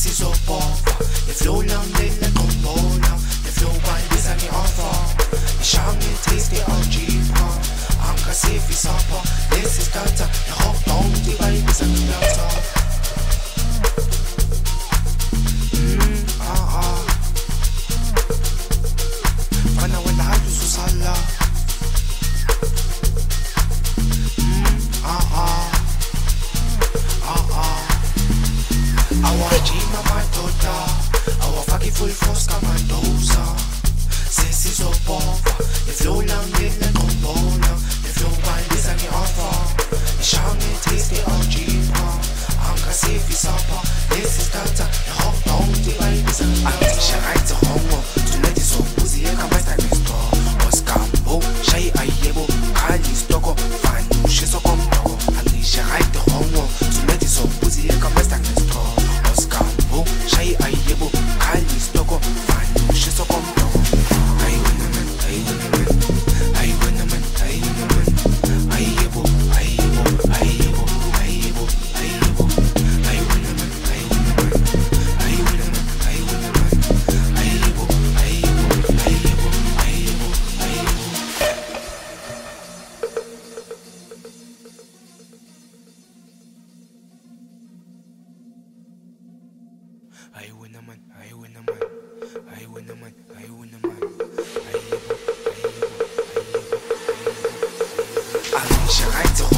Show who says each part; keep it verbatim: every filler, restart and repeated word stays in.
Speaker 1: sizobhova iflow lang lena trombona iflow bandisa ngi-offer ishange taste algebra angasifi sapha lesi starter i-hot dog tibayibisa ngi-data mm ah ah fana wena uzusala mm ah ah ah ah awajima madoda awafaki full force kamandoza sesizobhova iflow lang lena trombona iflow bandisa ngi-offer ishange taste algebra angasifi sapha lesi starter i-hot dog tibayibisa ngi-data sharaitse hongo tonight izobuzi yekamasta nesto oskambo shayi ayebo khali stoko fani ushiso komdoko angisharaite hongo tonight izobuzi yekamasta nesto oskambo shayi ayebo khali stoko fani ushiso komdoko ayona man ayona man ayona man ayona man ayebo ayebo ayebo ayebo ayebo ayona man ayona man ayona man ayona man ayebo ayebo ayebo ayebo ayebo I win a man, I win a man, I win a man, I win a man, I live, I live, I live, I live. I'm